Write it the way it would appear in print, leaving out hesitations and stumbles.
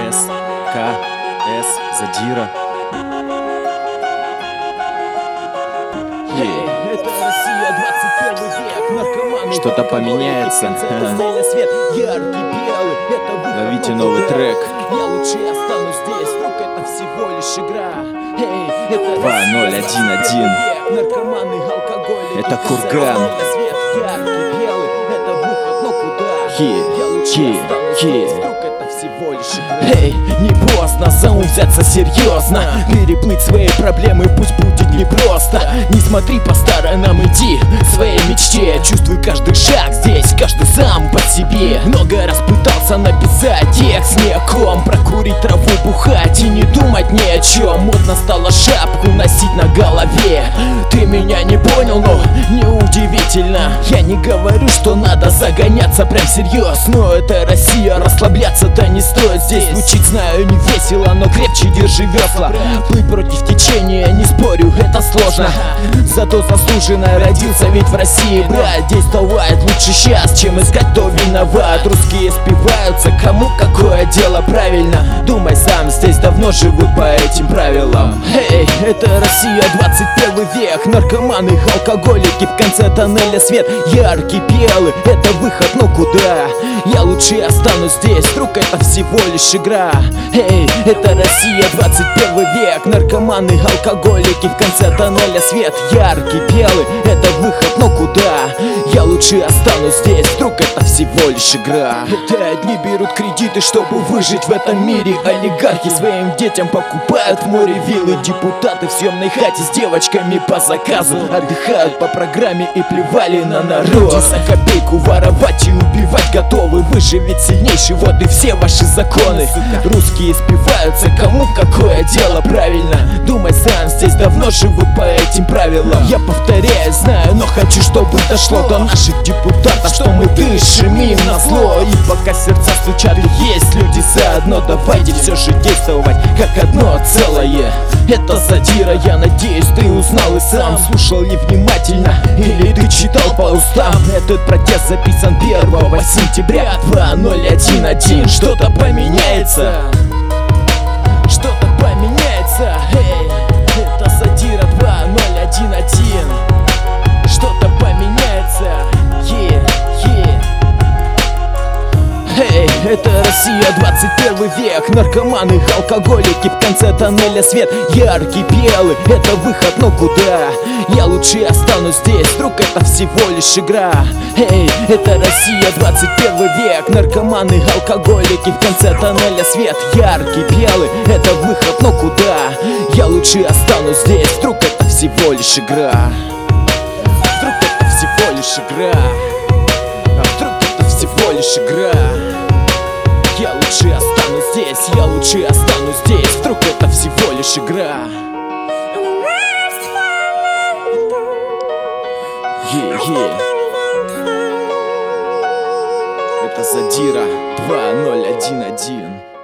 СКС Задира. Это Россия, 21 век, наркоманы. Что-то поменяется. Ловите новый трек. Я лучше останусь здесь, вдруг это всего лишь игра. Это 2011. наркоманы, алкоголь. Это Курган. Яркий, белый, это выход, но куда? Я лучше останусь здесь, вдруг это всего лишь игра. Эй, не поздно, за ум взяться серьезно. Переплыть свои проблемы, пусть будет непросто. Не смотри по сторонам, иди к своей мечте. Чувствуй каждый шаг здесь, каждый сам по себе. Много раз пытался написать текст не о ком, прокурить траву, бухать и не думать ни о чем. Модно стало шапку носить на голове. Ты меня не понял, но неудивительно. Я не говорю, что надо загоняться прям всерьез, но это Россия, расслабляться-то не стоит. Здесь звучит, знаю, не весело, но крепче держи весла. Плыть против течения, не спорю, это сложно. Зато заслуженно родился ведь в России, брат. Действовать лучше сейчас, чем искать, кто виноват. Русские спиваются, кому какое дело, правильно. Думай сам, здесь давно живут по этим правилам. Эй, это Россия, 21 век, наркоманы, алкоголики, в конце тоннеля свет яркий, белый, это выход, но куда? Я лучше останусь здесь, вдруг это всего лишь игра. Эй, это Россия, 21 век, наркоманы, алкоголики, в конце тоннеля свет яркий, белый, это выход, но куда? Я лучше останусь здесь, вдруг это всего лишь игра. Это одни берут кредиты, чтобы выжить в этом мире. Олигархи своим детям покупают в море виллы. Депутаты в съемной хате с девочками по заказу отдыхают по программе и плевали на народ. За копейку воровать и убивать готовы. Выживет сильнейший, вот и все ваши законы. Русские спиваются, кому какое дело, правильно. Думай сам, здесь давно живут по этим правилам. Я повторяю, знаю, но хочу, чтобы дошло до наших депутатов, что мы дышим им на зло. И пока сердца стучат, есть люди заодно. Давайте все же действовать как одно целое. Это Задира, я надеюсь, ты узнал и сам. Слушал ли внимательно или ты читал по устам? Этот протест записан 1 сентября 2011. Что-то поменяется, что-то поменяется. Эй, это Задира 2011. Что-то поменяется. Эй, это Россия, 21 век, наркоманы, алкоголики, в конце тоннеля свет яркий, белый, это выход, но куда? Я лучше останусь здесь, вдруг это всего лишь игра. Эй, это Россия, 21 век, наркоманы, алкоголики, в конце тоннеля свет яркий, белый, это выход, но куда? Я лучше останусь здесь, вдруг это всего лишь игра. Вдруг это всего лишь игра. Вдруг это всего лишь игра. Я лучше останусь здесь, я лучше останусь здесь, вдруг это всего лишь игра. Это Задира 2011.